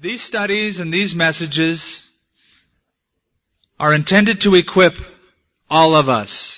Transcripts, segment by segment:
These studies and these messages are intended to equip all of us.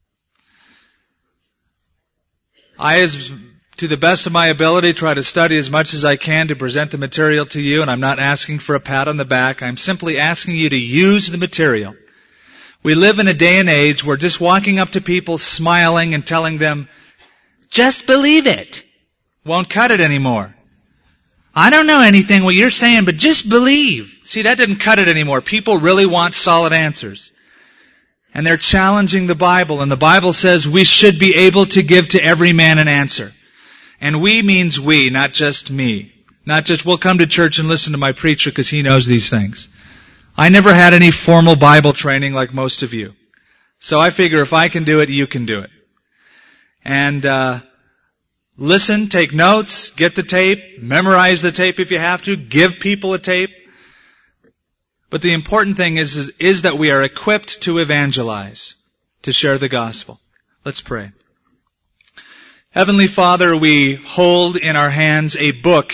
I, to the best of my ability, try to study as much as I can to present the material to you, and I'm not asking for a pat on the back. I'm simply asking you to use the material. We live in a day and age where just walking up to people, smiling and telling them, just believe it, won't cut it anymore. I don't know anything what you're saying, but just believe. See, that didn't cut it anymore. People really want solid answers. And they're challenging the Bible, and the Bible says we should be able to give to every man an answer. And we means we, not just me. Not just, we'll come to church and listen to my preacher because he knows these things. I never had any formal Bible training like most of you. So I figure if I can do it, you can do it. And listen, take notes, get the tape, memorize the tape if you have to, give people a tape. But the important thing is that we are equipped to evangelize, to share the gospel. Let's pray. Heavenly Father, we hold in our hands a book,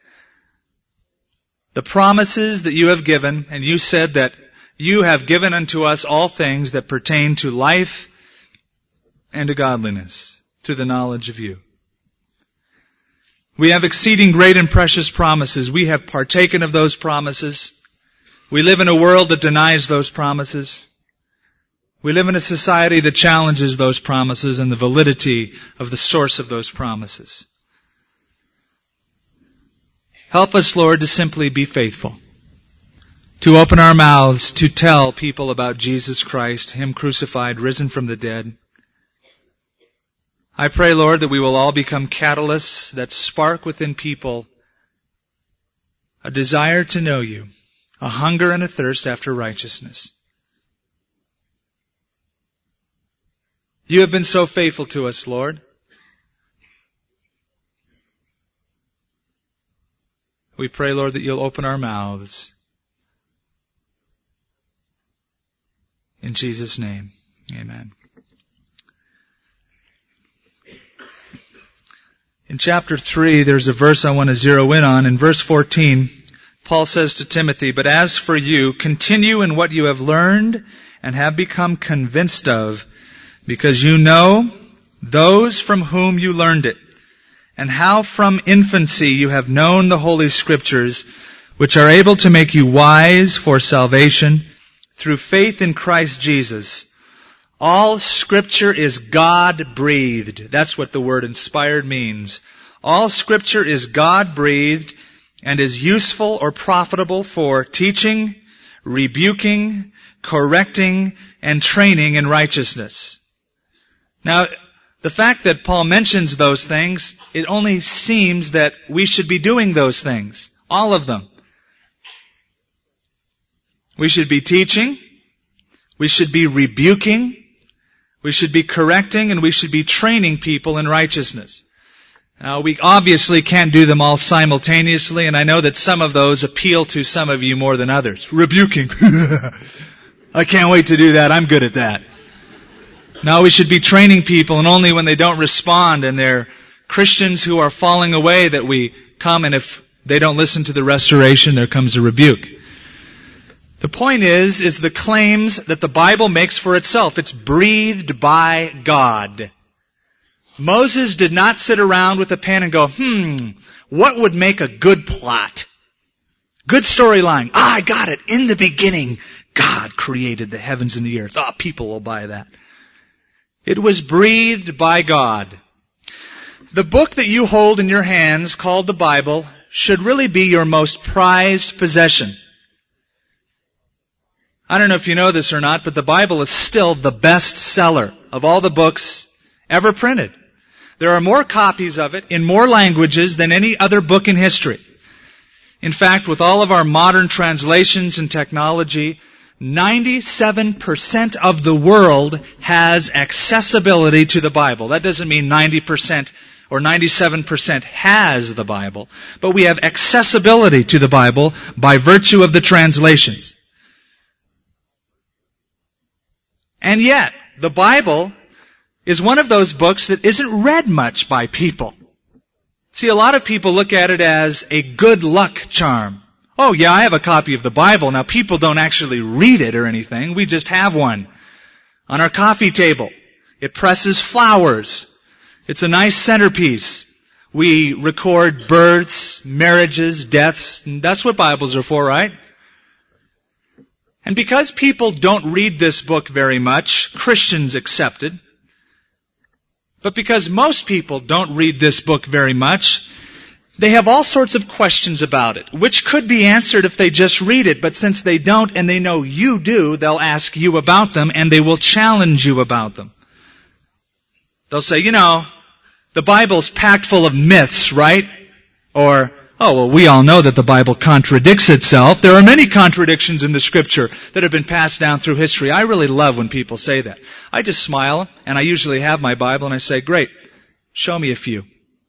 the promises that you have given, and you said that you have given unto us all things that pertain to life and to godliness, to the knowledge of you. We have exceeding great and precious promises. We have partaken of those promises. We live in a world that denies those promises. We live in a society that challenges those promises and the validity of the source of those promises. Help us, Lord, to simply be faithful, to open our mouths to tell people about Jesus Christ, Him crucified, risen from the dead. I pray, Lord, that we will all become catalysts that spark within people a desire to know you, a hunger and a thirst after righteousness. You have been so faithful to us, Lord. We pray, Lord, that you'll open our mouths. In Jesus' name, amen. In chapter 3, there's a verse I want to zero in on. In verse 14, Paul says to Timothy, "But as for you, continue in what you have learned and have become convinced of, because you know those from whom you learned it, and how from infancy you have known the Holy Scriptures, which are able to make you wise for salvation through faith in Christ Jesus. All Scripture is God-breathed." That's what the word inspired means. All Scripture is God-breathed and is useful or profitable for teaching, rebuking, correcting, and training in righteousness. Now, the fact that Paul mentions those things, it only seems that we should be doing those things. All of them. We should be teaching. We should be rebuking. We should be correcting, and we should be training people in righteousness. Now, we obviously can't do them all simultaneously, and I know that some of those appeal to some of you more than others. Rebuking. I can't wait to do that. I'm good at that. No, we should be training people, and only when they don't respond and they're Christians who are falling away that we come, and if they don't listen to the restoration, there comes a rebuke. The point is the claims that the Bible makes for itself. It's breathed by God. Moses did not sit around with a pen and go, what would make a good plot? Good storyline. I got it. In the beginning, God created the heavens and the earth. People will buy that. It was breathed by God. The book that you hold in your hands, called the Bible, should really be your most prized possession. I don't know if you know this or not, but the Bible is still the best seller of all the books ever printed. There are more copies of it in more languages than any other book in history. In fact, with all of our modern translations and technology, 97% of the world has accessibility to the Bible. That doesn't mean 90% or 97% has the Bible, but we have accessibility to the Bible by virtue of the translations. And yet, the Bible is one of those books that isn't read much by people. See, a lot of people look at it as a good luck charm. Oh yeah, I have a copy of the Bible. Now people don't actually read it or anything. We just have one on our coffee table. It presses flowers. It's a nice centerpiece. We record births, marriages, deaths, and that's what Bibles are for, right? And because people don't read this book very much, Christians accepted, but because most people don't read this book very much, they have all sorts of questions about it, which could be answered if they just read it, but since they don't and they know you do, they'll ask you about them and they will challenge you about them. They'll say, the Bible's packed full of myths, right? Or, oh, well, we all know that the Bible contradicts itself. There are many contradictions in the Scripture that have been passed down through history. I really love when people say that. I just smile, and I usually have my Bible, and I say, great, show me a few.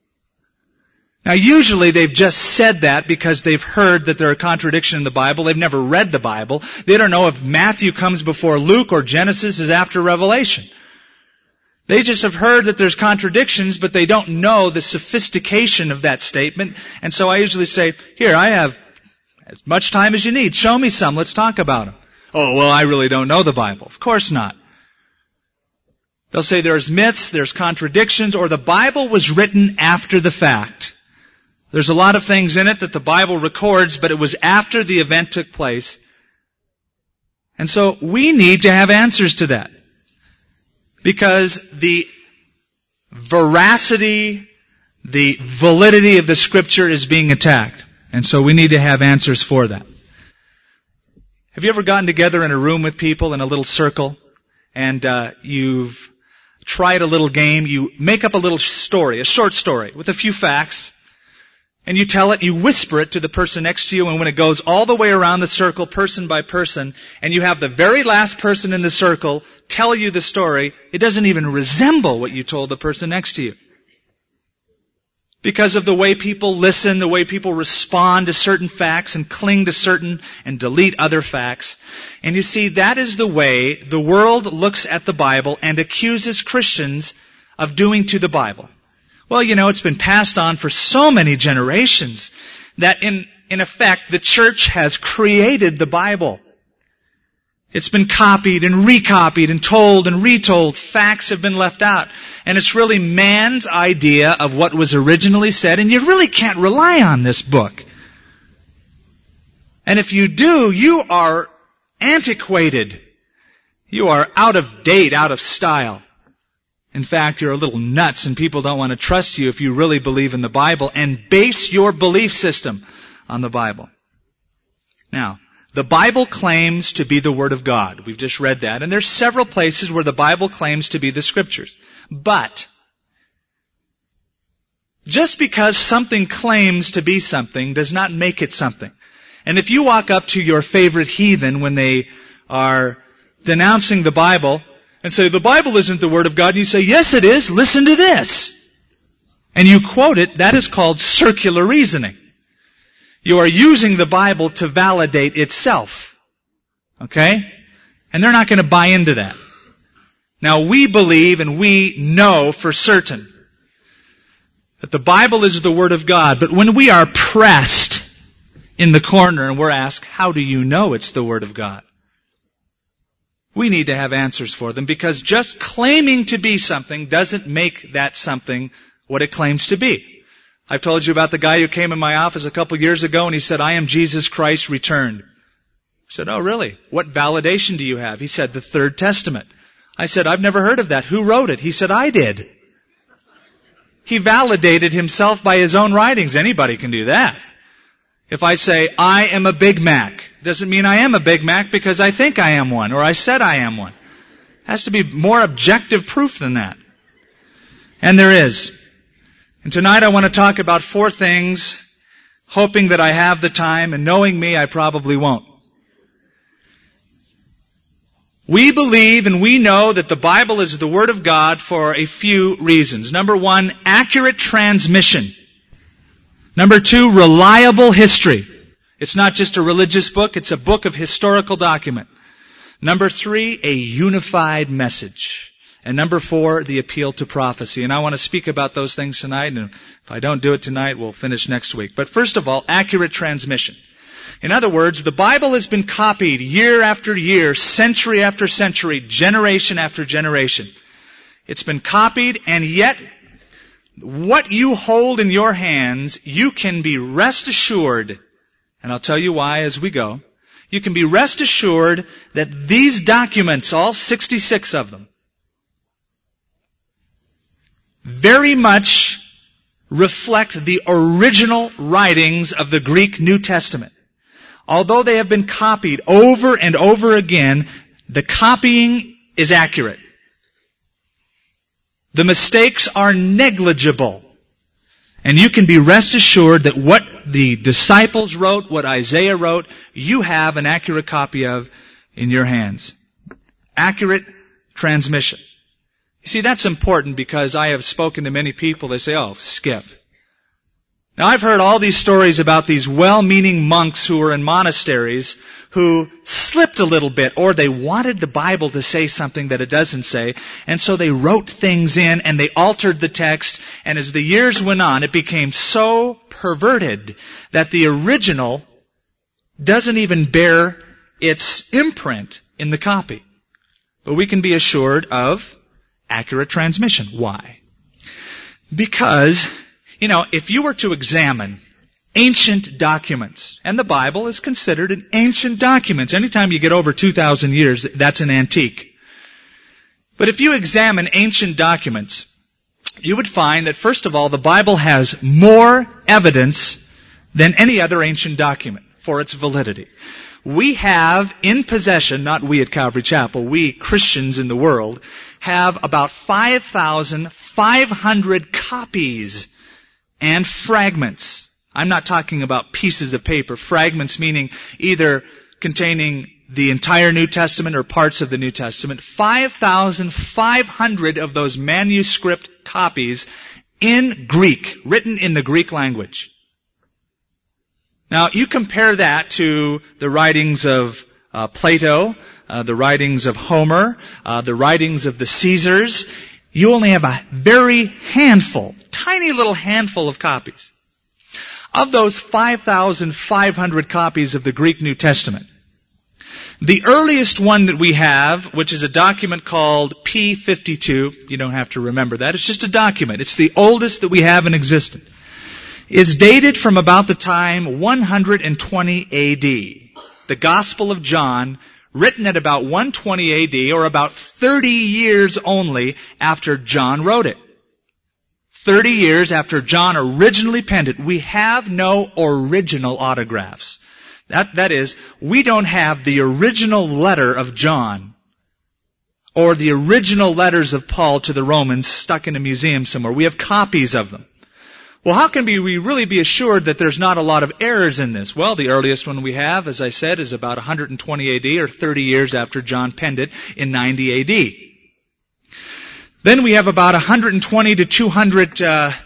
Now, usually they've just said that because they've heard that there are contradictions in the Bible. They've never read the Bible. They don't know if Matthew comes before Luke or Genesis is after Revelation. They just have heard that there's contradictions, but they don't know the sophistication of that statement. And so I usually say, here, I have as much time as you need. Show me some. Let's talk about them. Oh, well, I really don't know the Bible. Of course not. They'll say there's myths, there's contradictions, or the Bible was written after the fact. There's a lot of things in it that the Bible records, but it was after the event took place. And so we need to have answers to that. Because the veracity, the validity of the Scripture is being attacked. And so we need to have answers for that. Have you ever gotten together in a room with people in a little circle and you've tried a little game? You make up a little story, a short story with a few facts, and you tell it, you whisper it to the person next to you, and when it goes all the way around the circle, person by person, and you have the very last person in the circle tell you the story, it doesn't even resemble what you told the person next to you. Because of the way people listen, the way people respond to certain facts and cling to certain and delete other facts. And you see, that is the way the world looks at the Bible and accuses Christians of doing to the Bible. Well, it's been passed on for so many generations that in effect, the church has created the Bible. It's been copied and recopied and told and retold. Facts have been left out. And it's really man's idea of what was originally said, and you really can't rely on this book. And if you do, you are antiquated. You are out of date, out of style. In fact, you're a little nuts and people don't want to trust you if you really believe in the Bible and base your belief system on the Bible. Now, the Bible claims to be the Word of God. We've just read that. And there's several places where the Bible claims to be the Scriptures. But just because something claims to be something does not make it something. And if you walk up to your favorite heathen when they are denouncing the Bible and say, the Bible isn't the Word of God, and you say, yes it is, listen to this. And you quote it, that is called circular reasoning. You are using the Bible to validate itself. Okay? And they're not going to buy into that. Now we believe and we know for certain that the Bible is the Word of God, but when we are pressed in the corner and we're asked, how do you know it's the Word of God? We need to have answers for them, because just claiming to be something doesn't make that something what it claims to be. I've told you about the guy who came in my office a couple years ago and he said, I am Jesus Christ returned. I said, oh really? What validation do you have? He said, the Third Testament. I said, I've never heard of that. Who wrote it? He said, I did. He validated himself by his own writings. Anybody can do that. If I say, I am a Big Mac, doesn't mean I am a Big Mac because I think I am one or I said I am one. It has to be more objective proof than that. And there is. And tonight I want to talk about 4 things, hoping that I have the time, and knowing me, I probably won't. We believe and we know that the Bible is the Word of God for a few reasons. Number 1, accurate transmission. Number 2, reliable history. It's not just a religious book, it's a book of historical document. Number 3, a unified message. And number 4, the appeal to prophecy. And I want to speak about those things tonight, and if I don't do it tonight, we'll finish next week. But first of all, accurate transmission. In other words, the Bible has been copied year after year, century after century, generation after generation. It's been copied, and yet what you hold in your hands, you can be rest assured, and I'll tell you why as we go, you can be rest assured that these documents, all 66 of them, very much reflect the original writings of the Greek New Testament. Although they have been copied over and over again, the copying is accurate. The mistakes are negligible. And you can be rest assured that what the disciples wrote, what Isaiah wrote, you have an accurate copy of in your hands. Accurate transmission. You see, that's important because I have spoken to many people. They say, oh, Skip. Now, I've heard all these stories about these well-meaning monks who were in monasteries who slipped a little bit, or they wanted the Bible to say something that it doesn't say, and so they wrote things in and they altered the text, and as the years went on, it became so perverted that the original doesn't even bear its imprint in the copy. But we can be assured of accurate transmission. Why? Because, if you were to examine ancient documents, and the Bible is considered an ancient document. Anytime you get over 2,000 years, that's an antique. But if you examine ancient documents, you would find that, first of all, the Bible has more evidence than any other ancient document for its validity. We have in possession, not we at Calvary Chapel, we Christians in the world, have about 5,500 copies and fragments. I'm not talking about pieces of paper. Fragments meaning either containing the entire New Testament or parts of the New Testament. 5,500 of those manuscript copies in Greek, written in the Greek language. Now, you compare that to the writings of Plato, the writings of Homer, the writings of the Caesars. You only have a very handful, tiny little handful of copies. Of those 5,500 copies of the Greek New Testament, the earliest one that we have, which is a document called P52, you don't have to remember that, it's just a document. It's the oldest that we have in existence. Is dated from about the time 120 A.D. The Gospel of John, written at about 120 A.D., or about 30 years only after John wrote it. 30 years after John originally penned it. We have no original autographs. That is, we don't have the original letter of John or the original letters of Paul to the Romans stuck in a museum somewhere. We have copies of them. Well, how can we really be assured that there's not a lot of errors in this? Well, the earliest one we have, as I said, is about 120 A.D. or 30 years after John penned it in 90 A.D. Then we have about 120 to 200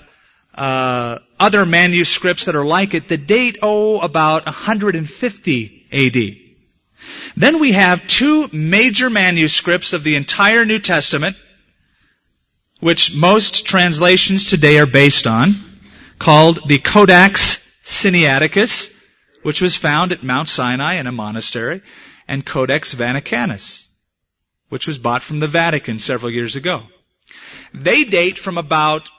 other manuscripts that are like it that date, about 150 A.D. Then we have two major manuscripts of the entire New Testament, which most translations today are based on, called the Codex Sinaiticus, which was found at Mount Sinai in a monastery, and Codex Vaticanus, which was bought from the Vatican several years ago. They date from about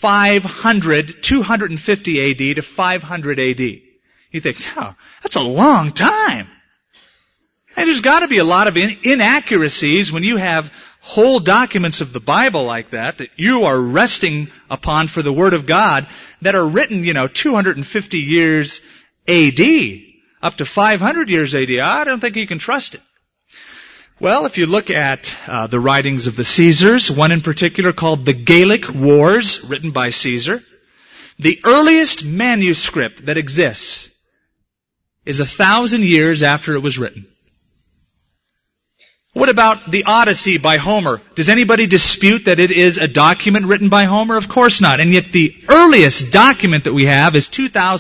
250 A.D. to 500 A.D. You think, that's a long time. And there's got to be a lot of inaccuracies when you have whole documents of the Bible like that you are resting upon for the Word of God that are written, 250 years A.D. up to 500 years A.D. I don't think you can trust it. Well, if you look at the writings of the Caesars, one in particular called the Gallic Wars, written by Caesar, the earliest manuscript that exists is 1,000 years after it was written. What about the Odyssey by Homer? Does anybody dispute that it is a document written by Homer? Of course not. And yet the earliest document that we have is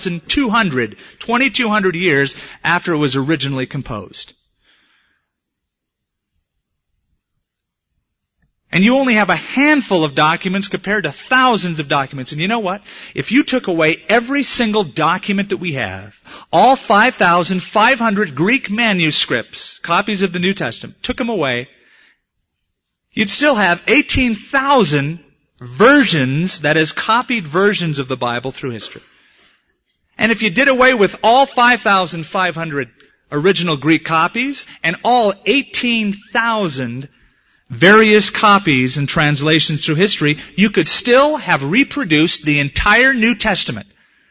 2,200 years after it was originally composed. And you only have a handful of documents compared to thousands of documents. And you know what? If you took away every single document that we have, all 5,500 Greek manuscripts, copies of the New Testament, took them away, you'd still have 18,000 versions, that is, copied versions of the Bible through history. And if you did away with all 5,500 original Greek copies and all 18,000 various copies and translations through history, you could still have reproduced the entire New Testament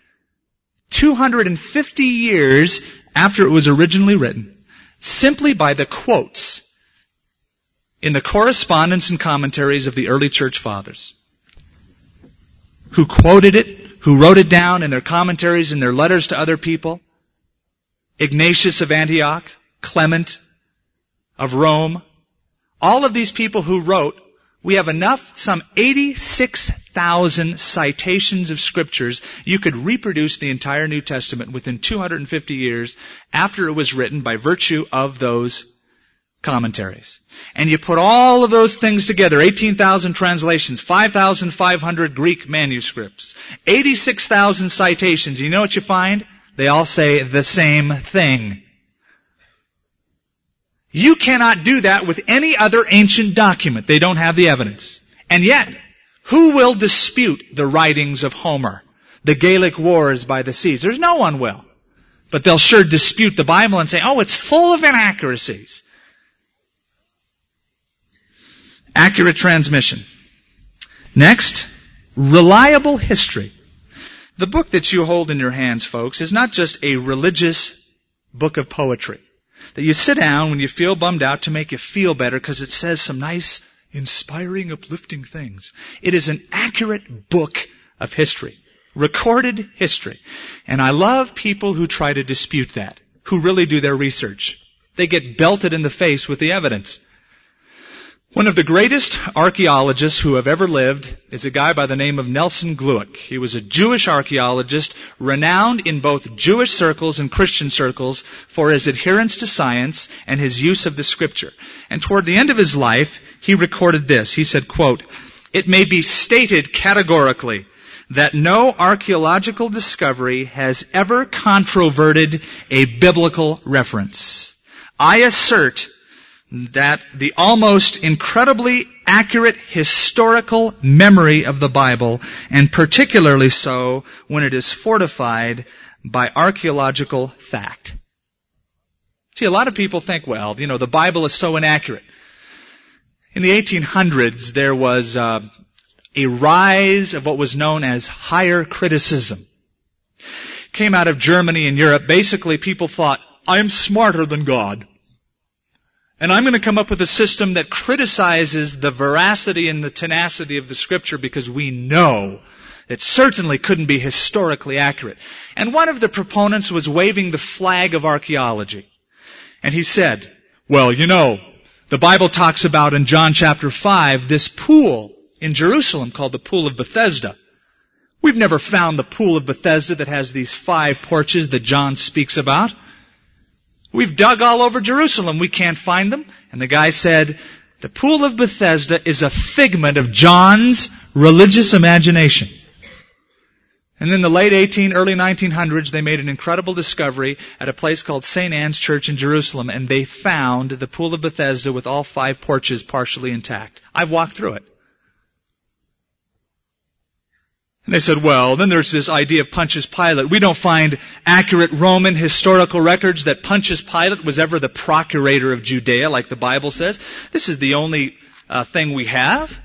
250 years after it was originally written, simply by the quotes in the correspondence and commentaries of the early church fathers, who quoted it, who wrote it down in their commentaries and their letters to other people. Ignatius of Antioch, Clement of Rome, all of these people who wrote, we have enough, some 86,000 citations of scriptures. You could reproduce the entire New Testament within 250 years after it was written by virtue of those commentaries. And you put all of those things together, 18,000 translations, 5,500 Greek manuscripts, 86,000 citations. You know what you find? They all say the same thing. You cannot do that with any other ancient document. They don't have the evidence. And yet, who will dispute the writings of Homer, the Gallic Wars by the seas? There's no one will. But they'll sure dispute the Bible and say, oh, it's full of inaccuracies. Accurate transmission. Next, reliable history. The book that you hold in your hands, folks, is not just a religious book of poetry that you sit down when you feel bummed out to make you feel better because it says some nice, inspiring, uplifting things. It is an accurate book of history, recorded history. And I love people who try to dispute that, who really do their research. They get belted in the face with the evidence. One of the greatest archaeologists who have ever lived is a guy by the name of Nelson Glueck. He was a Jewish archaeologist, renowned in both Jewish circles and Christian circles for his adherence to science and his use of the Scripture. And toward the end of his life, he recorded this. He said, quote, "It may be stated categorically that no archaeological discovery has ever controverted a biblical reference. I assert that the almost incredibly accurate historical memory of the Bible, and particularly so when it is fortified by archaeological fact." See, a lot of people think, well, the Bible is so inaccurate. In the 1800s, there was a rise of what was known as higher criticism. It came out of Germany and Europe. Basically, people thought, I'm smarter than God. And I'm going to come up with a system that criticizes the veracity and the tenacity of the Scripture because we know it certainly couldn't be historically accurate. And one of the proponents was waving the flag of archaeology. And he said, well, the Bible talks about in John chapter 5 this pool in Jerusalem called the Pool of Bethesda. We've never found the Pool of Bethesda that has these 5 porches that John speaks about. We've dug all over Jerusalem. We can't find them. And the guy said, the Pool of Bethesda is a figment of John's religious imagination. And in the late early 1900s, they made an incredible discovery at a place called St. Anne's Church in Jerusalem, and they found the Pool of Bethesda with all 5 porches partially intact. I've walked through it. And they said, well, then there's this idea of Pontius Pilate. We don't find accurate Roman historical records that Pontius Pilate was ever the procurator of Judea, like the Bible says. This is the only thing we have.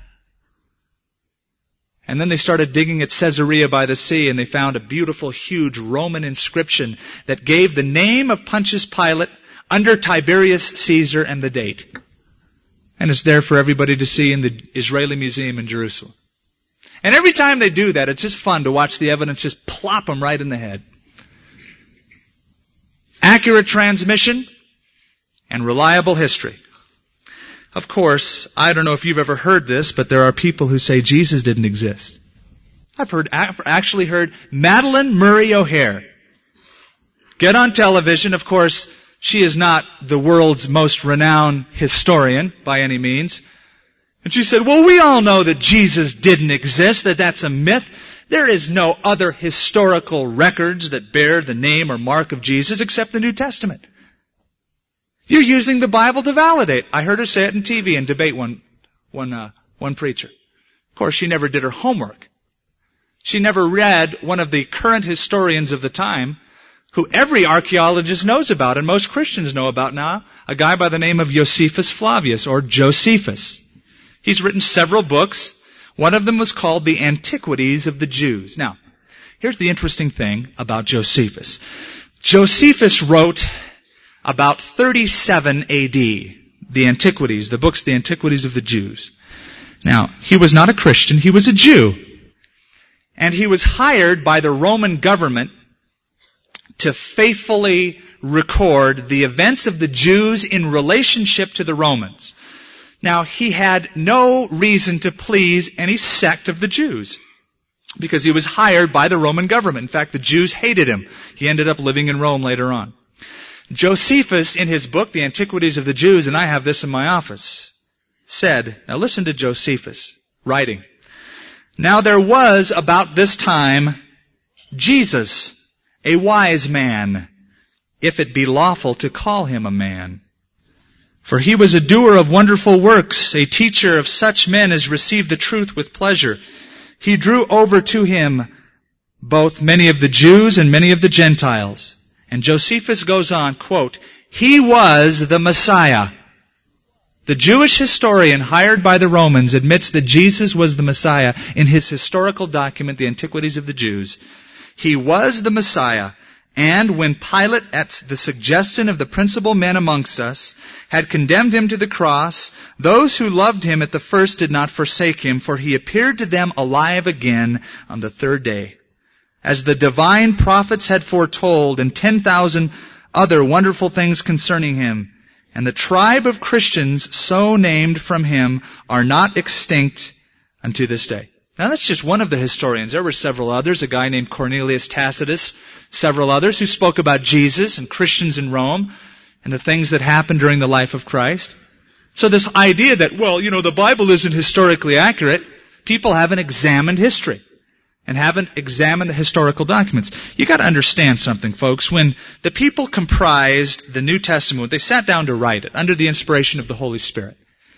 And then they started digging at Caesarea by the sea, and they found a beautiful, huge Roman inscription that gave the name of Pontius Pilate under Tiberius Caesar and the date. And it's there for everybody to see in the Israeli Museum in Jerusalem. And every time they do that, it's just fun to watch the evidence just plop them right in the head. Accurate transmission and reliable history. Of course, I don't know if you've ever heard this, but there are people who say Jesus didn't exist. I've actually heard Madeleine Murray O'Hair get on television. Of course, she is not the world's most renowned historian by any means. And she said, well, we all know that Jesus didn't exist, that that's a myth. There is no other historical records that bear the name or mark of Jesus except the New Testament. You're using the Bible to validate. I heard her say it on TV and debate one preacher. Of course, she never did her homework. She never read one of the current historians of the time who every archaeologist knows about and most Christians know about now, a guy by the name of Josephus Flavius, or Josephus. He's written several books. One of them was called The Antiquities of the Jews. Now, here's the interesting thing about Josephus. Josephus wrote about 37 A.D., The Antiquities, the books The Antiquities of the Jews. Now, he was not a Christian, he was a Jew. And he was hired by the Roman government to faithfully record the events of the Jews in relationship to the Romans. Now, he had no reason to please any sect of the Jews because he was hired by the Roman government. In fact, the Jews hated him. He ended up living in Rome later on. Josephus, in his book, The Antiquities of the Jews, and I have this in my office, said, now listen to Josephus writing, now there was about this time Jesus, a wise man, if it be lawful to call him a man. For he was a doer of wonderful works, a teacher of such men as received the truth with pleasure. He drew over to him both many of the Jews and many of the Gentiles. And Josephus goes on, quote, he was the Messiah. The Jewish historian hired by the Romans admits that Jesus was the Messiah in his historical document, The Antiquities of the Jews. He was the Messiah. And when Pilate, at the suggestion of the principal men amongst us, had condemned him to the cross, those who loved him at the first did not forsake him, for he appeared to them alive again on the third day. As the divine prophets had foretold, and 10,000 other wonderful things concerning him. And the tribe of Christians so named from him are not extinct unto this day. Now that's just one of the historians. There were several others, a guy named Cornelius Tacitus, several others who spoke about Jesus and Christians in Rome and the things that happened during the life of Christ. So this idea that, well, the Bible isn't historically accurate, people haven't examined history and haven't examined the historical documents. You got to understand something, folks. When the people comprised the New Testament, they sat down to write it under the inspiration of the Holy Spirit.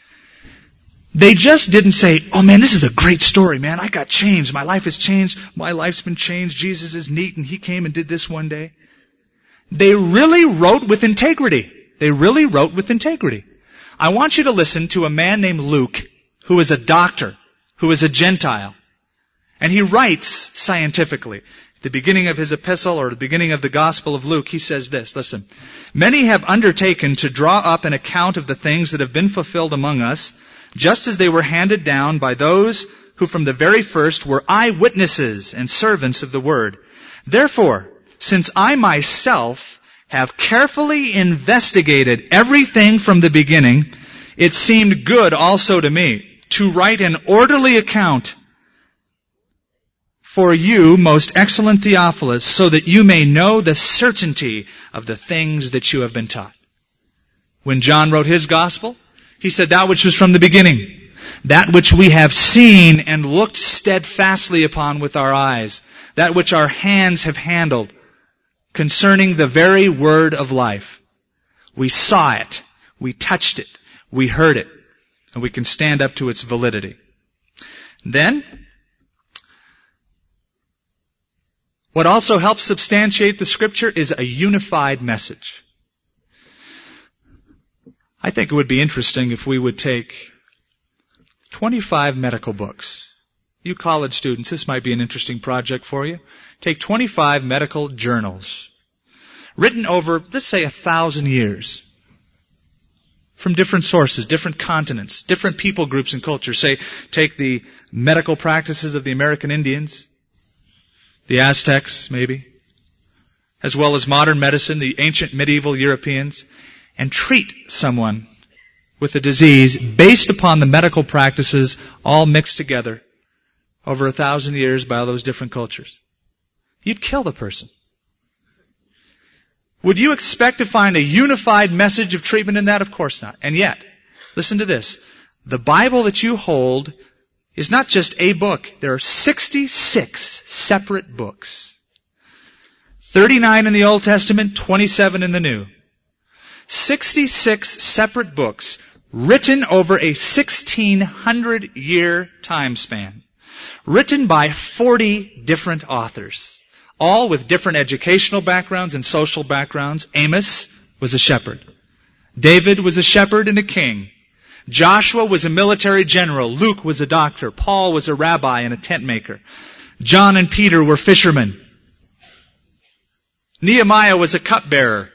They just didn't say, oh man, this is a great story, man. I got changed. My life has changed. My life's been changed. Jesus is neat and he came and did this one day. They really wrote with integrity. They really wrote with integrity. I want you to listen to a man named Luke, who is a doctor, who is a Gentile. And he writes scientifically. At the beginning of his epistle, or the beginning of the Gospel of Luke, he says this, listen. Many have undertaken to draw up an account of the things that have been fulfilled among us, just as they were handed down by those who from the very first were eyewitnesses and servants of the word. Therefore, since I myself have carefully investigated everything from the beginning, it seemed good also to me to write an orderly account for you, most excellent Theophilus, so that you may know the certainty of the things that you have been taught. When John wrote his gospel, he said that which was from the beginning, that which we have seen and looked steadfastly upon with our eyes, that which our hands have handled, concerning the very word of life. We saw it, we touched it, we heard it, and we can stand up to its validity. Then, what also helps substantiate the Scripture is a unified message. I think it would be interesting if we would take 25 medical books. You college students, this might be an interesting project for you. Take 25 medical journals, written over, let's say, 1,000 years, from different sources, different continents, different people groups and cultures. Say, take the medical practices of the American Indians, the Aztecs, maybe, as well as modern medicine, the ancient medieval Europeans, and treat someone with a disease based upon the medical practices all mixed together over 1,000 years by all those different cultures. You'd kill the person. Would you expect to find a unified message of treatment in that? Of course not. And yet, listen to this. the Bible that you hold is not just a book. There are 66 separate books. 39 in the Old Testament, 27 in the New. 66 separate books written over a 1,600-year time span. Written by 40 different authors, all with different educational backgrounds and social backgrounds. Amos was a shepherd. David was a shepherd and a king. Joshua was a military general. Luke was a doctor. Paul was a rabbi and a tent maker. John and Peter were fishermen. Nehemiah was a cupbearer.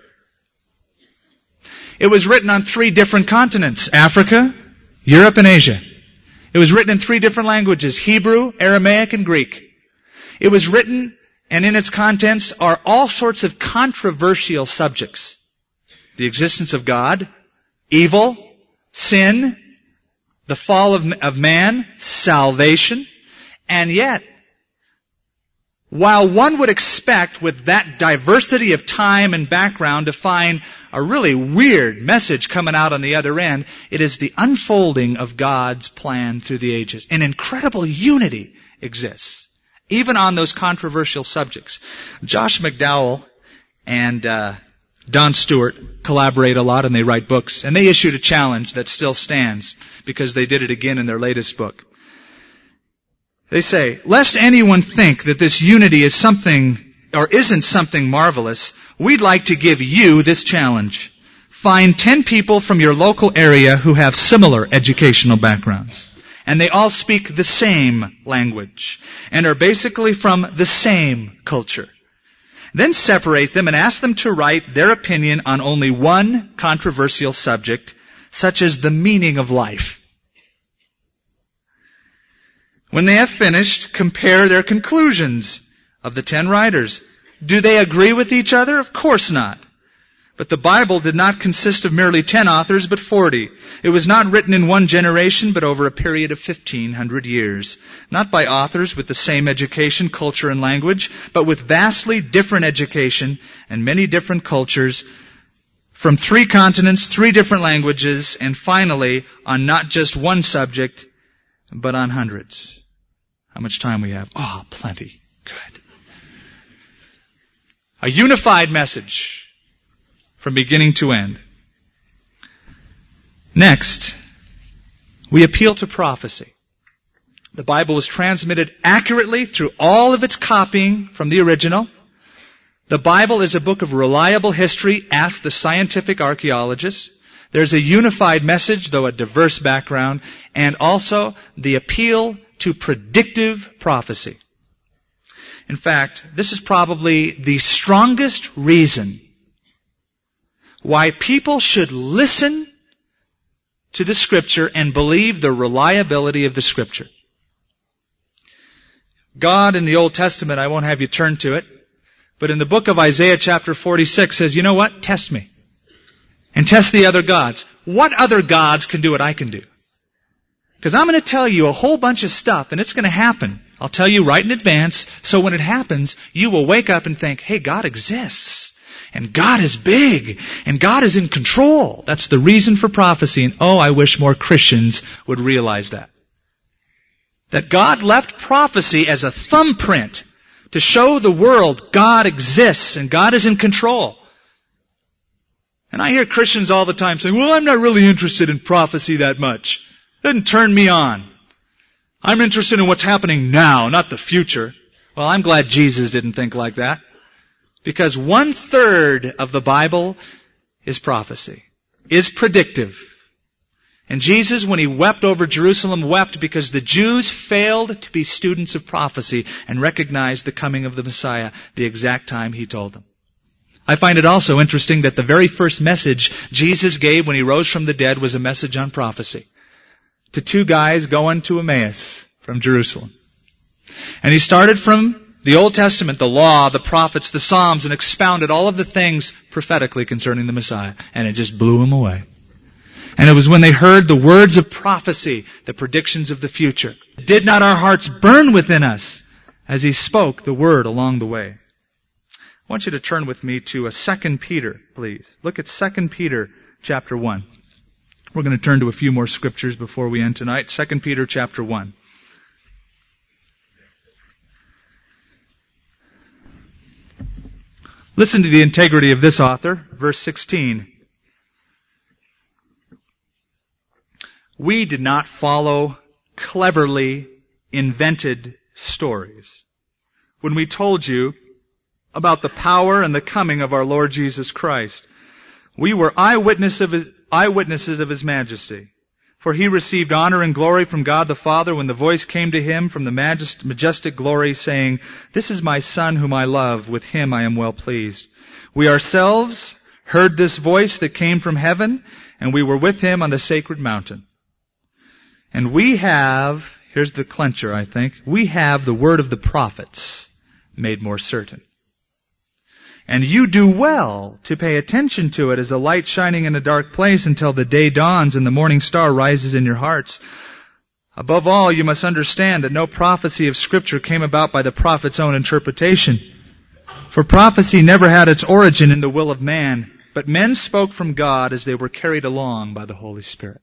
It was written on 3 different continents, Africa, Europe, and Asia. It was written in 3 different languages, Hebrew, Aramaic, and Greek. It was written, and in its contents are all sorts of controversial subjects. The existence of God, evil, sin, the fall of man, salvation, and yet, while one would expect with that diversity of time and background to find a really weird message coming out on the other end, it is the unfolding of God's plan through the ages. An incredible unity exists, even on those controversial subjects. Josh McDowell and Don Stewart collaborate a lot and they write books. And they issued a challenge that still stands because they did it again in their latest book. They say, lest anyone think that this unity is something or isn't something marvelous, we'd like to give you this challenge. Find 10 people from your local area who have similar educational backgrounds. And they all speak the same language and are basically from the same culture. Then separate them and ask them to write their opinion on only one controversial subject, such as the meaning of life. When they have finished, compare their conclusions of the 10 writers. Do they agree with each other? Of course not. But the Bible did not consist of merely 10 authors, but 40. It was not written in one generation, but over a period of 1,500 years. Not by authors with the same education, culture, and language, but with vastly different education and many different cultures from 3 continents, 3 different languages, and finally, on not just one subject, but on hundreds. How much time we have? Oh, plenty. Good. A unified message from beginning to end. Next, we appeal to prophecy. The Bible was transmitted accurately through all of its copying from the original. The Bible is a book of reliable history, ask the scientific archaeologists. There's a unified message, though a diverse background, and also the appeal to predictive prophecy. In fact, this is probably the strongest reason why people should listen to the Scripture and believe the reliability of the Scripture. God in the Old Testament, I won't have you turn to it, but in the book of Isaiah chapter 46 says, you know what? Test me. And test the other gods. What other gods can do what I can do? Because I'm going to tell you a whole bunch of stuff, and it's going to happen. I'll tell you right in advance, so when it happens, you will wake up and think, hey, God exists. And God is big. And God is in control. That's the reason for prophecy. And oh, I wish more Christians would realize that. That God left prophecy as a thumbprint to show the world God exists and God is in control. And I hear Christians all the time saying, well, I'm not really interested in prophecy that much. It doesn't turn me on. I'm interested in what's happening now, not the future. Well, I'm glad Jesus didn't think like that. Because 1/3 of the Bible is prophecy, is predictive. And Jesus, when He wept over Jerusalem, wept because the Jews failed to be students of prophecy and recognize the coming of the Messiah the exact time He told them. I find it also interesting that the very first message Jesus gave when He rose from the dead was a message on prophecy to 2 guys going to Emmaus from Jerusalem. And He started from the Old Testament, the law, the prophets, the Psalms, and expounded all of the things prophetically concerning the Messiah. And it just blew them away. And it was when they heard the words of prophecy, the predictions of the future. Did not our hearts burn within us as He spoke the word along the way? I want you to turn with me to 2 Peter, please. Look at 2 Peter chapter 1. We're going to turn to a few more scriptures before we end tonight. 2 Peter chapter 1. Listen to the integrity of this author. Verse 16. We did not follow cleverly invented stories when we told you about the power and the coming of our Lord Jesus Christ. We were eyewitnesses of His majesty. For He received honor and glory from God the Father when the voice came to Him from the majestic glory, saying, "This is my Son whom I love, with Him I am well pleased." We ourselves heard this voice that came from heaven, and we were with Him on the sacred mountain. And we have, here's the clincher I think, we have the word of the prophets made more certain. And you do well to pay attention to it as a light shining in a dark place until the day dawns and the morning star rises in your hearts. Above all, you must understand that no prophecy of Scripture came about by the prophet's own interpretation. For prophecy never had its origin in the will of man, but men spoke from God as they were carried along by the Holy Spirit.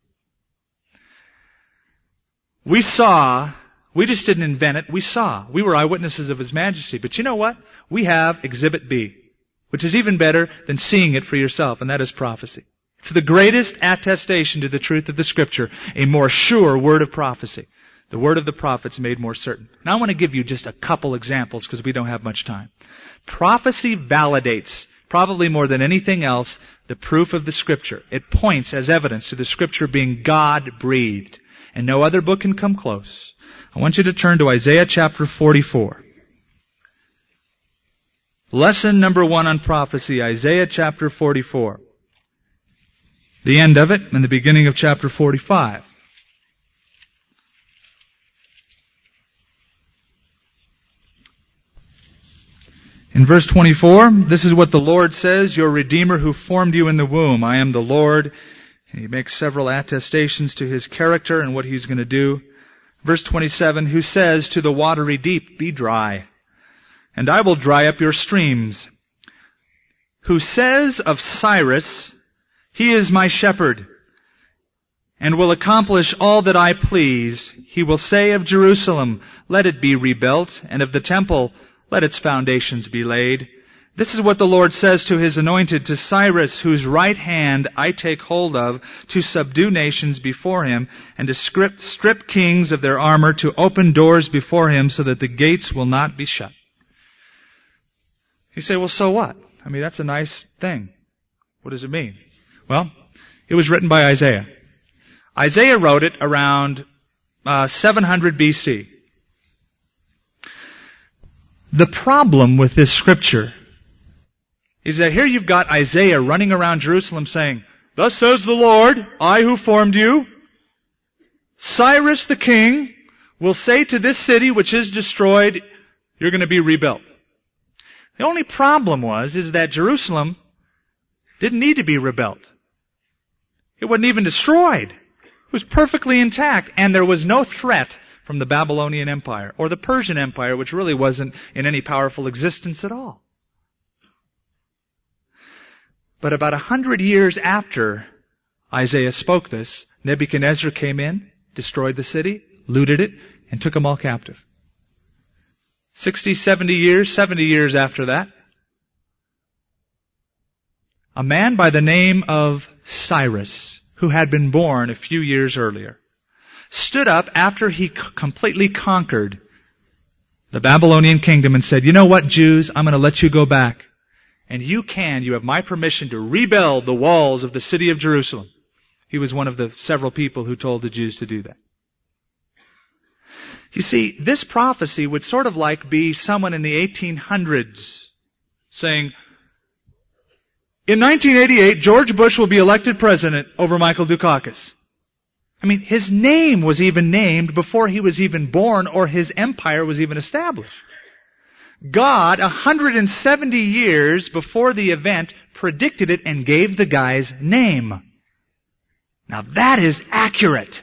We saw, we just didn't invent it, we saw. We were eyewitnesses of His majesty. But you know what? We have Exhibit B, which is even better than seeing it for yourself, and that is prophecy. It's the greatest attestation to the truth of the Scripture, a more sure word of prophecy. The word of the prophets made more certain. Now I want to give you just a couple examples because we don't have much time. Prophecy validates, probably more than anything else, the proof of the Scripture. It points as evidence to the Scripture being God-breathed. And no other book can come close. I want you to turn to Isaiah chapter 44. Lesson number 1 on prophecy, Isaiah chapter 44. The end of it and the beginning of chapter 45. In verse 24, this is what the Lord says, "Your Redeemer who formed you in the womb. I am the Lord." And He makes several attestations to His character and what He's going to do. Verse 27, "Who says to the watery deep, be dry, and I will dry up your streams. Who says of Cyrus, he is my shepherd, and will accomplish all that I please. He will say of Jerusalem, let it be rebuilt, and of the temple, let its foundations be laid. This is what the Lord says to His anointed, to Cyrus, whose right hand I take hold of, to subdue nations before him, and to strip kings of their armor, to open doors before him, so that the gates will not be shut." You say, well, so what? I mean, that's a nice thing. What does it mean? Well, it was written by Isaiah. Isaiah wrote it around 700 BC. The problem with this scripture is that here you've got Isaiah running around Jerusalem saying, "Thus says the Lord, I who formed you. Cyrus the king will say to this city which is destroyed, you're going to be rebuilt." The only problem is that Jerusalem didn't need to be rebuilt. It wasn't even destroyed. It was perfectly intact, and there was no threat from the Babylonian Empire or the Persian Empire, which really wasn't in any powerful existence at all. But about 100 years after Isaiah spoke this, Nebuchadnezzar came in, destroyed the city, looted it, and took them all captive. 70 years after that, a man by the name of Cyrus, who had been born a few years earlier, stood up after he completely conquered the Babylonian kingdom and said, "You know what, Jews, I'm going to let you go back. And you have my permission to rebuild the walls of the city of Jerusalem." He was one of the several people who told the Jews to do that. You see, this prophecy would sort of like be someone in the 1800s saying, in 1988, George Bush will be elected president over Michael Dukakis. I mean, his name was even named before he was even born or his empire was even established. God, 170 years before the event, predicted it and gave the guy's name. Now that is accurate.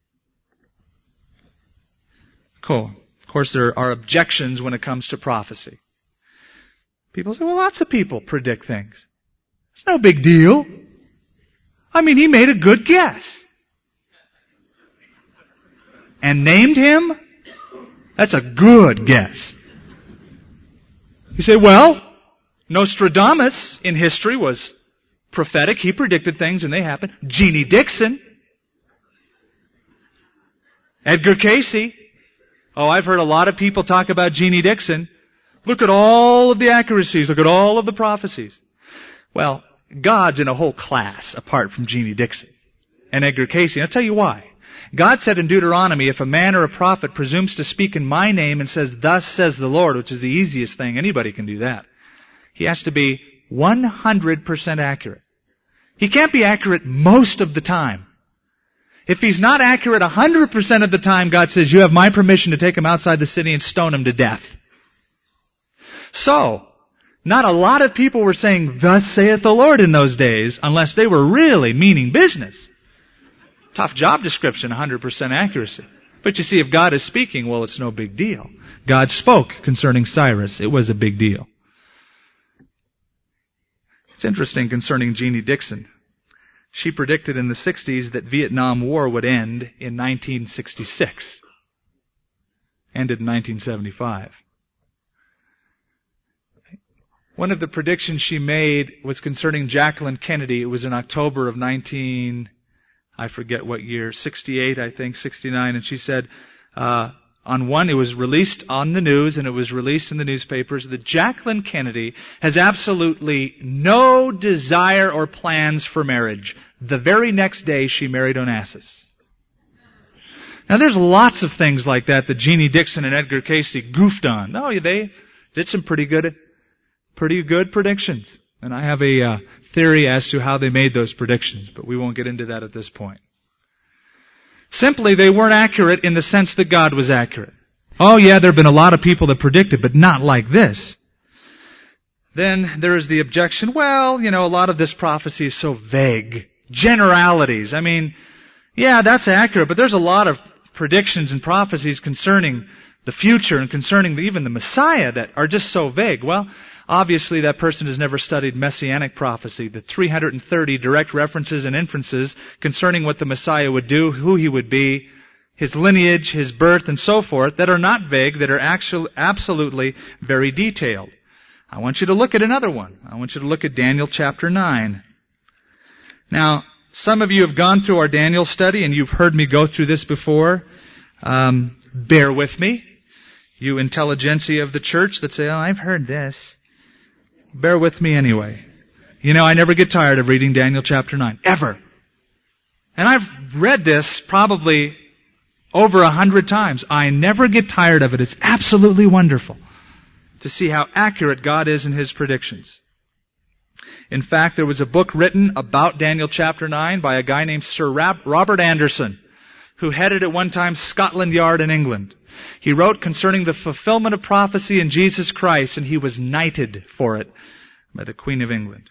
Cool. Of course, there are objections when it comes to prophecy. People say, well, lots of people predict things. It's no big deal. I mean, he made a good guess. and named him? That's a good guess. You say, well, Nostradamus in history was prophetic. He predicted things and they happened. Jeannie Dixon. Edgar Cayce. Oh, I've heard a lot of people talk about Jeannie Dixon. Look at all of the accuracies. Look at all of the prophecies. Well, God's in a whole class apart from Jeannie Dixon and Edgar Cayce. And I'll tell you why. God said in Deuteronomy, if a man or a prophet presumes to speak in my name and says, thus says the Lord, which is the easiest thing, anybody can do that. He has to be 100% accurate. He can't be accurate most of the time. If he's not accurate 100% of the time, God says, you have my permission to take him outside the city and stone him to death. So, not a lot of people were saying, thus saith the Lord in those days, unless they were really meaning business. Tough job description, 100% accuracy. But you see, if God is speaking, well, it's no big deal. God spoke concerning Cyrus. It was a big deal. It's interesting concerning Jeannie Dixon. She predicted in the 60s that Vietnam War would end in 1966. Ended in 1975. One of the predictions she made was concerning Jacqueline Kennedy. It was in October of I forget what year, 68, I think, 69. And she said, it was released on the news and it was released in the newspapers that Jacqueline Kennedy has absolutely no desire or plans for marriage. The very next day she married Onassis. Now there's lots of things like that Jeannie Dixon and Edgar Cayce goofed on. No, they did some pretty good predictions. And I have a theory as to how they made those predictions, but we won't get into that at this point. Simply, they weren't accurate in the sense that God was accurate. Oh yeah, there have been a lot of people that predicted, but not like this. Then there is the objection, well, a lot of this prophecy is so vague. Generalities. I mean, yeah, that's accurate, but there's a lot of predictions and prophecies concerning the future and concerning even the Messiah that are just so vague. Well, obviously that person has never studied Messianic prophecy, the 330 direct references and inferences concerning what the Messiah would do, who he would be, his lineage, his birth, and so forth, that are not vague, that are actually absolutely very detailed. I want you to look at another one. I want you to look at Daniel chapter 9. Now, some of you have gone through our Daniel study and you've heard me go through this before. Bear with me. You intelligentsia of the church that say, oh, I've heard this. Bear with me anyway. I never get tired of reading Daniel chapter 9. Ever. And I've read this probably over 100 times. I never get tired of it. It's absolutely wonderful to see how accurate God is in His predictions. In fact, there was a book written about Daniel chapter 9 by a guy named Sir Robert Anderson, who headed at one time Scotland Yard in England. He wrote concerning the fulfillment of prophecy in Jesus Christ, and he was knighted for it by the Queen of England.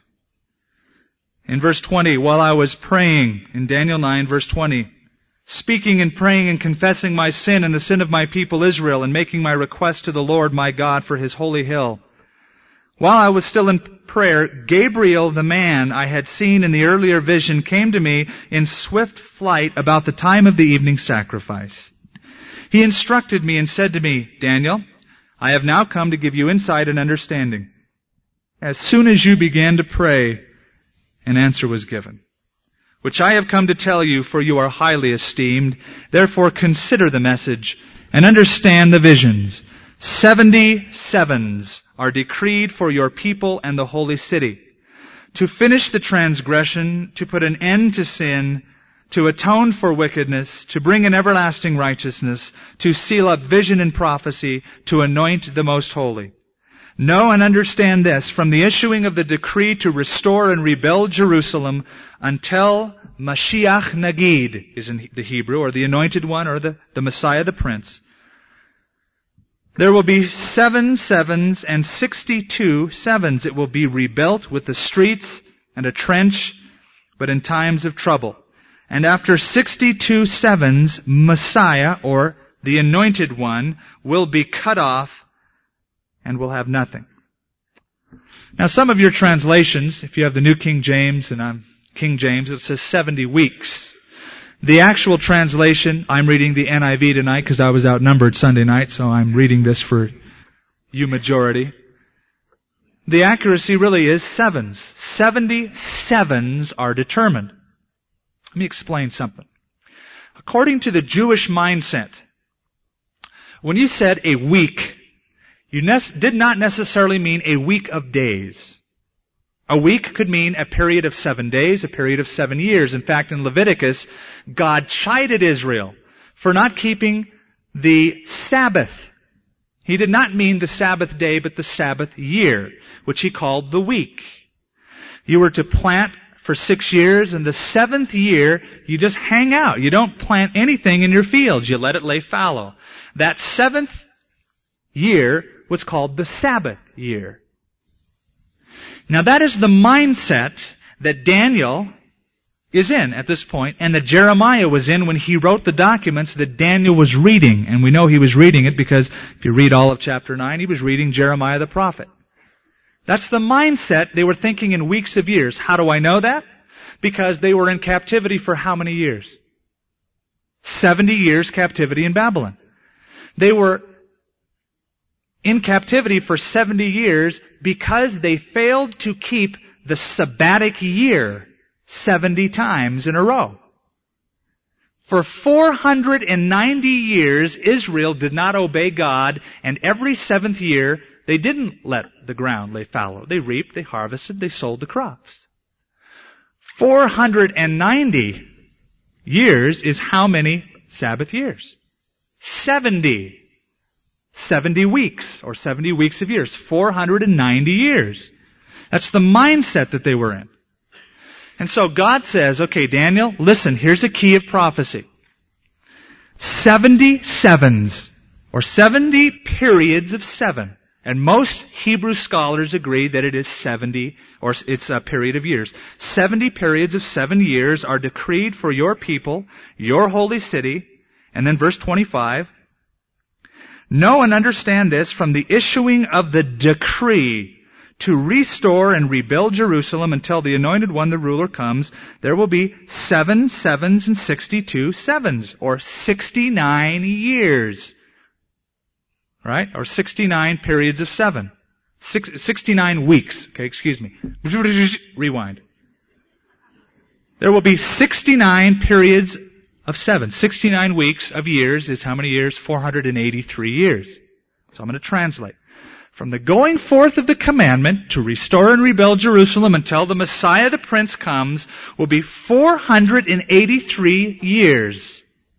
In verse 20, while I was praying, in Daniel 9, verse 20, speaking and praying and confessing my sin and the sin of my people Israel, and making my request to the Lord my God for His holy hill. While I was still in prayer, Gabriel, the man I had seen in the earlier vision, came to me in swift flight about the time of the evening sacrifice. He instructed me and said to me, Daniel, I have now come to give you insight and understanding. As soon as you began to pray, an answer was given, which I have come to tell you, for you are highly esteemed. Therefore consider the message and understand the visions. 70 sevens are decreed for your people and the holy city, to finish the transgression, to put an end to sin, to atone for wickedness, to bring in everlasting righteousness, to seal up vision and prophecy, to anoint the most holy. Know and understand this, from the issuing of the decree to restore and rebuild Jerusalem until Mashiach Nagid is in the Hebrew, or the anointed one, or the Messiah, the Prince. There will be 7 sevens and 62 sevens. It will be rebuilt with the streets and a trench, but in times of trouble. And after 62 sevens, Messiah, or the anointed one, will be cut off and will have nothing. Now some of your translations, if you have the New King James and I'm King James, it says 70 weeks. The actual translation, I'm reading the NIV tonight because I was outnumbered Sunday night, so I'm reading this for you majority. The accuracy really is sevens. 70 sevens are determined. Let me explain something. According to the Jewish mindset, when you said a week, you did not necessarily mean a week of days. A week could mean a period of 7 days, a period of 7 years. In fact, in Leviticus, God chided Israel for not keeping the Sabbath. He did not mean the Sabbath day, but the Sabbath year, which he called the week. You were to plant for 6 years, and the 7th year, you just hang out. You don't plant anything in your fields. You let it lay fallow. That 7th year was called the Sabbath year. Now that is the mindset that Daniel is in at this point, and that Jeremiah was in when he wrote the documents that Daniel was reading. And we know he was reading it because if you read all of chapter 9, he was reading Jeremiah the prophet. That's the mindset. They were thinking in weeks of years. How do I know that? Because they were in captivity for how many years? 70 years captivity in Babylon. They were in captivity for 70 years because they failed to keep the sabbatic year 70 times in a row. For 490 years, Israel did not obey God, and every 7th year, they didn't let the ground lay fallow. They reaped, they harvested, they sold the crops. 490 years is how many Sabbath years? 70. 70 weeks, or 70 weeks of years. 490 years. That's the mindset that they were in. And so God says, okay, Daniel, listen, here's a key of prophecy. 70 sevens, or 70 periods of 7. And most Hebrew scholars agree that it is 70, or it's a period of years. 70 periods of 7 years are decreed for your people, your holy city. And then verse 25, know and understand this, from the issuing of the decree to restore and rebuild Jerusalem until the Anointed One, the ruler, comes, there will be 7 sevens and 62 sevens, or 69 years. Right? Or 69 periods of 7. 69 weeks. Okay, excuse me. Rewind. There will be 69 periods of 7. 69 weeks of years is how many years? 483 years. So I'm going to translate. From the going forth of the commandment to restore and rebuild Jerusalem until the Messiah the Prince comes will be 483 years.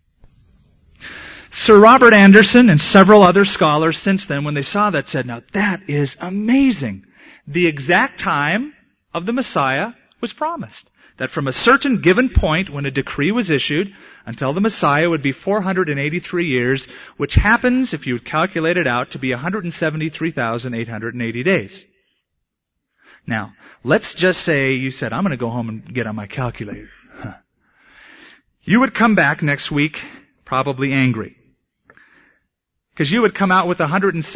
Sir Robert Anderson and several other scholars since then, when they saw that, said, now that is amazing. The exact time of the Messiah was promised. That from a certain given point when a decree was issued until the Messiah would be 483 years, which happens, if you would calculate it out, to be 173,880 days. Now, let's just say you said, I'm going to go home and get on my calculator. You would come back next week probably angry. Because you would come out with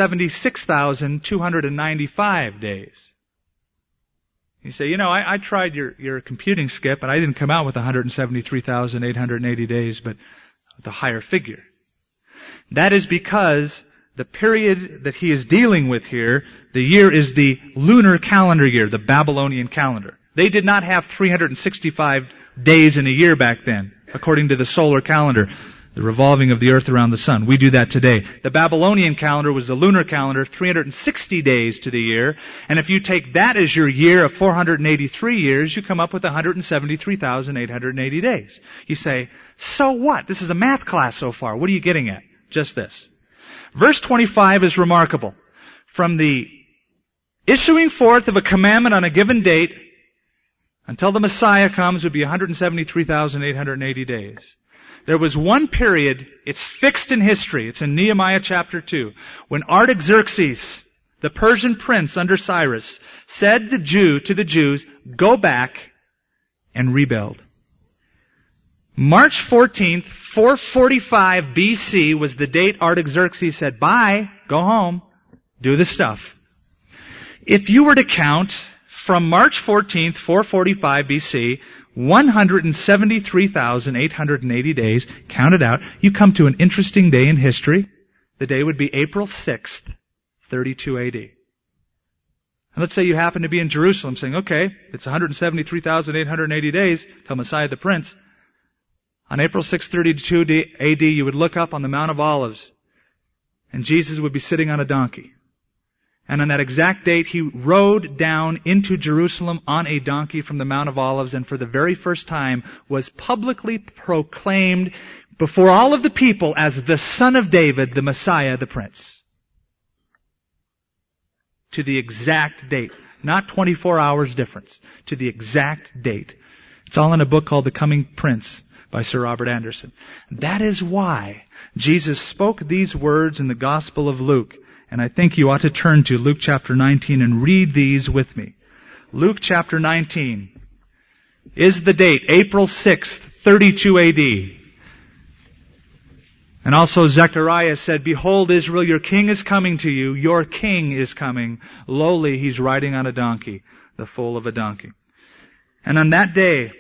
176,295 days. You say, I tried your computing, Skip, and I didn't come out with 173,880 days, but with a higher figure. That is because the period that he is dealing with here, the year is the lunar calendar year, the Babylonian calendar. They did not have 365 days in a year back then, according to the solar calendar, the revolving of the earth around the sun. We do that today. The Babylonian calendar was the lunar calendar, 360 days to the year. And if you take that as your year of 483 years, you come up with 173,880 days. You say, so what? This is a math class so far. What are you getting at? Just this. Verse 25 is remarkable. From the issuing forth of a commandment on a given date until the Messiah comes would be 173,880 days. There was one period, it's fixed in history, it's in Nehemiah chapter 2, when Artaxerxes, the Persian prince under Cyrus, said to the Jews, go back and rebuild. March 14th, 445 BC was the date Artaxerxes said, bye, go home, do the stuff. If you were to count from March 14th, 445 BC, 173,880 days, count it out, you come to an interesting day in history. The day would be April 6th, 32 AD. And let's say you happen to be in Jerusalem saying, okay, it's 173,880 days till Messiah the Prince. On April 6th, 32 AD, you would look up on the Mount of Olives, and Jesus would be sitting on a donkey. And on that exact date, he rode down into Jerusalem on a donkey from the Mount of Olives, and for the very first time was publicly proclaimed before all of the people as the Son of David, the Messiah, the Prince. To the exact date. Not 24 hours difference. To the exact date. It's all in a book called The Coming Prince by Sir Robert Anderson. That is why Jesus spoke these words in the Gospel of Luke. And I think you ought to turn to Luke chapter 19 and read these with me. Luke chapter 19 is the date, April 6th, 32 AD. And also Zechariah said, behold, Israel, your king is coming to you. Your king is coming. Lowly, he's riding on a donkey, the foal of a donkey. And on that day,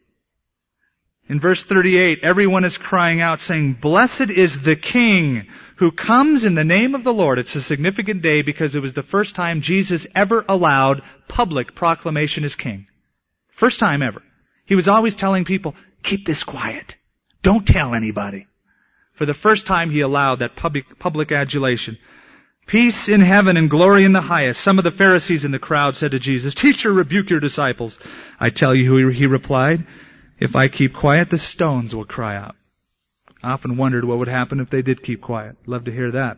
in verse 38, everyone is crying out saying, blessed is the King who comes in the name of the Lord. It's a significant day because it was the first time Jesus ever allowed public proclamation as King. First time ever. He was always telling people, keep this quiet. Don't tell anybody. For the first time he allowed that public adulation. Peace in heaven and glory in the highest. Some of the Pharisees in the crowd said to Jesus, teacher, rebuke your disciples. I tell you, he replied, if I keep quiet, the stones will cry out. I often wondered what would happen if they did keep quiet. Love to hear that.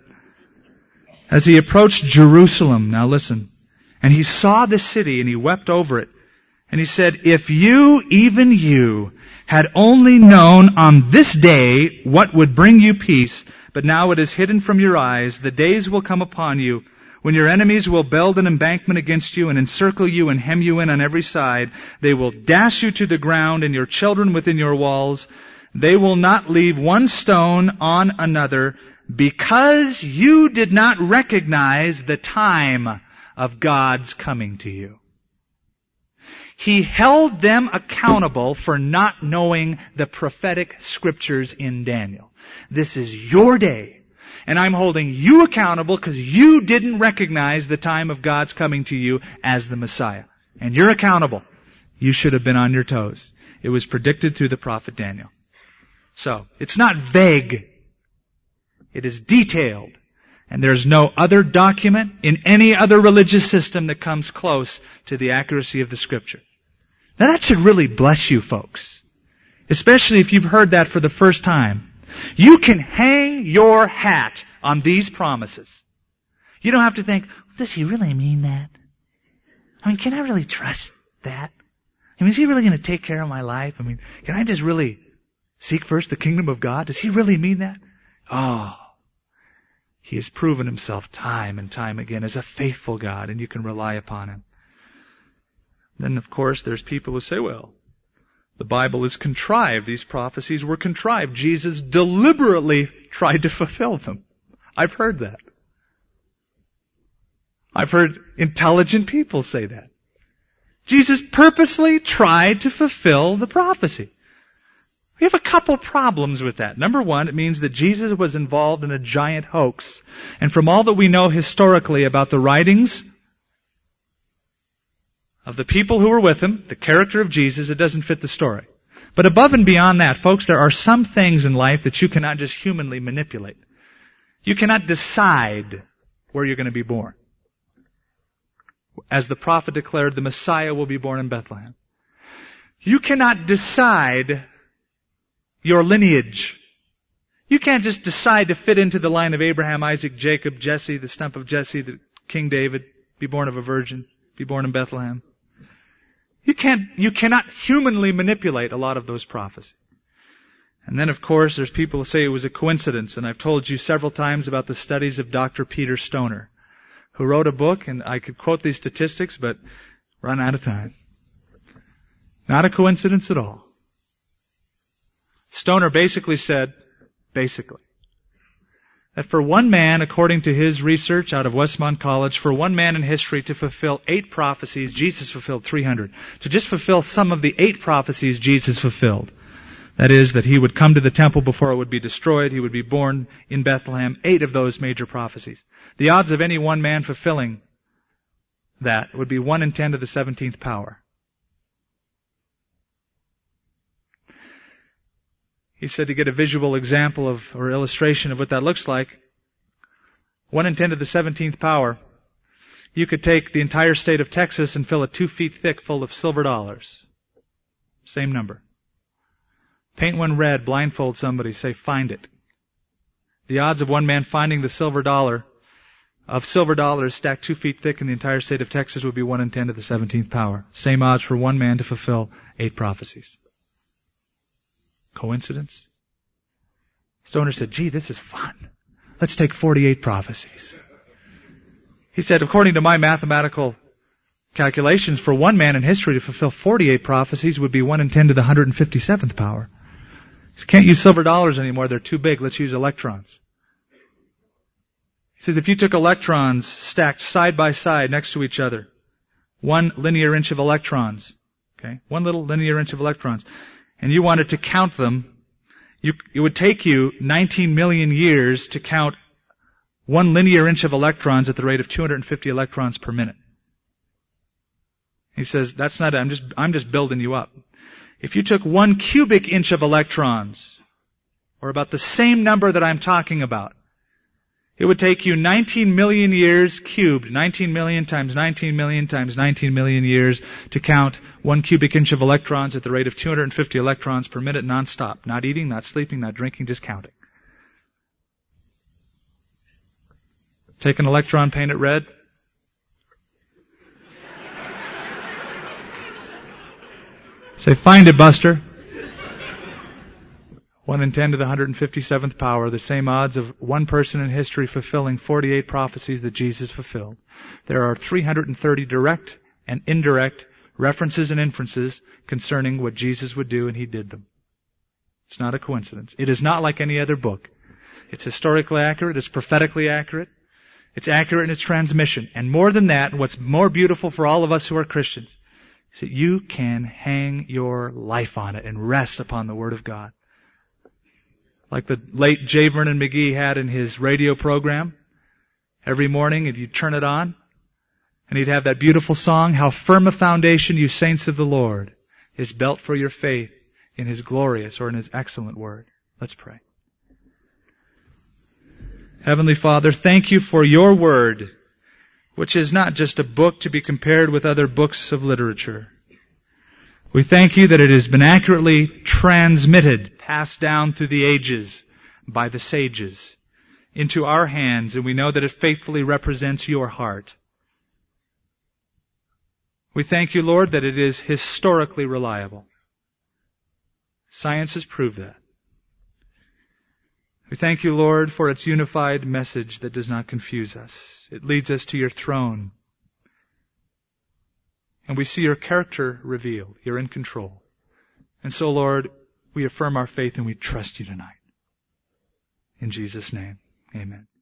As he approached Jerusalem, now listen, and he saw the city and he wept over it. And he said, if you, even you, had only known on this day what would bring you peace, but now it is hidden from your eyes, the days will come upon you when your enemies will build an embankment against you and encircle you and hem you in on every side. They will dash you to the ground and your children within your walls. They will not leave one stone on another because you did not recognize the time of God's coming to you. He held them accountable for not knowing the prophetic scriptures in Daniel. This is your day. And I'm holding you accountable because you didn't recognize the time of God's coming to you as the Messiah. And you're accountable. You should have been on your toes. It was predicted through the prophet Daniel. So, it's not vague. It is detailed. And there's no other document in any other religious system that comes close to the accuracy of the Scripture. Now that should really bless you folks. Especially if you've heard that for the first time. You can hang your hat on these promises. You don't have to think, does he really mean that? I mean, can I really trust that? I mean, is he really going to take care of my life? I mean, can I just really seek first the kingdom of God? Does he really mean that? Oh, he has proven himself time and time again as a faithful God, and you can rely upon him. Then, of course, there's people who say, well, the Bible is contrived. These prophecies were contrived. Jesus deliberately tried to fulfill them. I've heard that. I've heard intelligent people say that. Jesus purposely tried to fulfill the prophecy. We have a couple problems with that. Number one, it means that Jesus was involved in a giant hoax. And from all that we know historically about the writings of the people who were with him, the character of Jesus, it doesn't fit the story. But above and beyond that, folks, there are some things in life that you cannot just humanly manipulate. You cannot decide where you're going to be born. As the prophet declared, the Messiah will be born in Bethlehem. You cannot decide your lineage. You can't just decide to fit into the line of Abraham, Isaac, Jacob, Jesse, the stump of Jesse, the King David, be born of a virgin, be born in Bethlehem. You cannot humanly manipulate a lot of those prophecies. And then, of course, there's people who say it was a coincidence, and I've told you several times about the studies of Dr. Peter Stoner, who wrote a book, and I could quote these statistics, but run out of time. Not a coincidence at all. Stoner basically said, that for one man, according to his research out of Westmont College, for one man in history to fulfill 8 prophecies, Jesus fulfilled 300. To just fulfill some of the 8 prophecies Jesus fulfilled. That is, that he would come to the temple before it would be destroyed, he would be born in Bethlehem, 8 of those major prophecies. The odds of any one man fulfilling that would be 1 in 10 to the 17th power. He said to get a visual example of, or illustration of what that looks like, 1 in 10 to the 17th power, you could take the entire state of Texas and fill it 2 feet thick full of silver dollars. Same number. Paint one red, blindfold somebody, say, find it. The odds of one man finding the silver dollars stacked 2 feet thick in the entire state of Texas would be 1 in 10 to the 17th power. Same odds for one man to fulfill 8 prophecies. Coincidence? Stoner said, gee, this is fun. Let's take 48 prophecies. He said, according to my mathematical calculations, for one man in history to fulfill 48 prophecies would be 1 in 10 to the 157th power. So can't use silver dollars anymore. They're too big. Let's use electrons. He says, if you took electrons stacked side by side next to each other, 1 linear inch of electrons, okay, 1 little linear inch of electrons, and you wanted to count them, it would take you 19 million years to count 1 linear inch of electrons at the rate of 250 electrons per minute. He says, that's not it. I'm just building you up. If you took 1 cubic inch of electrons, or about the same number that I'm talking about, it would take you 19 million years cubed, 19 million times 19 million times 19 million years to count 1 cubic inch of electrons at the rate of 250 electrons per minute non-stop. Not eating, not sleeping, not drinking, just counting. Take an electron, paint it red. Say, find it, Buster. 1 in 10 to the 157th power, the same odds of one person in history fulfilling 48 prophecies that Jesus fulfilled. There are 330 direct and indirect references and inferences concerning what Jesus would do, and He did them. It's not a coincidence. It is not like any other book. It's historically accurate. It's prophetically accurate. It's accurate in its transmission. And more than that, what's more beautiful for all of us who are Christians, is that you can hang your life on it and rest upon the Word of God. Like the late J. Vernon McGee had in his radio program. Every morning, if you turn it on, and he'd have that beautiful song, How Firm a Foundation, You Saints of the Lord, is built for your faith in His glorious or in His excellent Word. Let's pray. Heavenly Father, thank You for Your Word, which is not just a book to be compared with other books of literature. We thank You that it has been accurately transmitted, passed down through the ages by the sages into our hands, and we know that it faithfully represents Your heart. We thank You, Lord, that it is historically reliable. Science has proved that. We thank You, Lord, for its unified message that does not confuse us. It leads us to Your throne. And we see Your character revealed. You're in control. And so, Lord, we affirm our faith and we trust You tonight. In Jesus' name, amen.